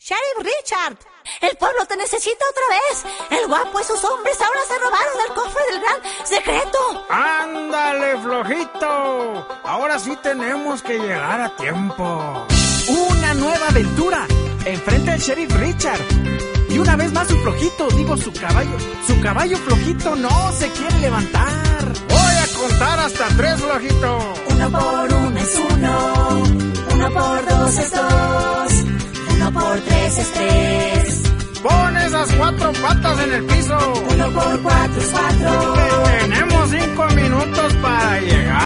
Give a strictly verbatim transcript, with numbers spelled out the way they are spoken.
Sheriff Richard, el pueblo te necesita otra vez. El guapo y sus hombres ahora se robaron el cofre del gran secreto. ¡Ándale, flojito! Ahora sí tenemos que llegar a tiempo. Una nueva aventura. Enfrenta al Sheriff Richard. Y una vez más su flojito, digo su caballo. Su caballo flojito no se quiere levantar. Voy a contar hasta tres, flojito. Uno por uno es uno. Uno por dos es dos. Uno por tres es tres. Pon esas cuatro patas en el piso. Uno por cuatro es cuatro. Tenemos cinco minutos para llegar.